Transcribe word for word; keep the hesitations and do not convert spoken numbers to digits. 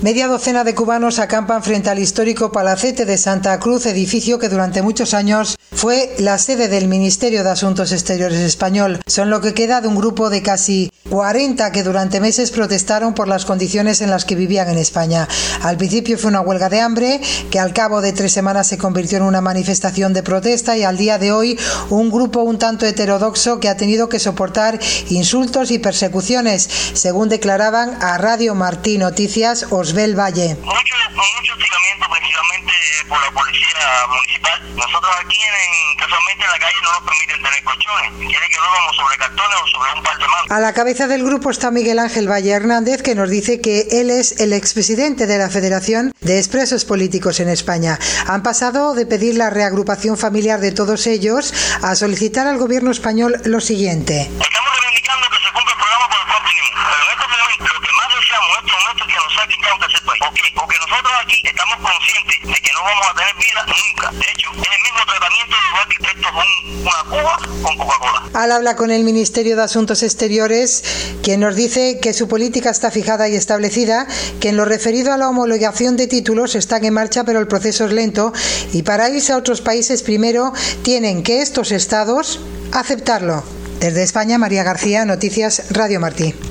Media docena de cubanos acampan frente al histórico Palacete de Santa Cruz, edificio que durante muchos años fue la sede del Ministerio de Asuntos Exteriores español. Son lo que queda de un grupo de casi cuarenta que durante meses protestaron por las condiciones en las que vivían en España. Al principio fue una huelga de hambre, que al cabo de tres semanas se convirtió en una manifestación de protesta, y al día de hoy un grupo un tanto heterodoxo que ha tenido que soportar insultos y persecuciones, según declaraban a Radio Martí Noticias Osbel Valle. Mucho, mucho hostigamiento, principalmente por la policía municipal. Nosotros aquí en, casualmente en la calle no nos permiten tener colchones. Quiere que duermamos sobre cartones o sobre un par de manos. A la cabeza del grupo está Miguel Ángel Valle Hernández, que nos dice que él es el expresidente de la Federación de Expresos Políticos en España. Han pasado de pedir la reagrupación familiar de todos ellos a solicitar al gobierno español lo siguiente. Estamos reivindicando que se cumpla el programa por el cual vinimos, pero en estos momentos lo que más deseamos en estos momentos es que nos saquen ya un tercer país. ¿Por qué? Porque nosotros aquí estamos conscientes de que no vamos a tener vida nunca. De hecho, es el mismo tratamiento igual que esto es un, una Cuba con Coca-Cola. Al habla con el Ministerio de Asuntos Exteriores, quien nos dice que su política está fijada y establecida, que en lo referido a la homologación de títulos están en marcha, pero el proceso es lento, y para irse a otros países primero tienen que estos estados aceptarlo. Desde España, María García, Noticias Radio Martí.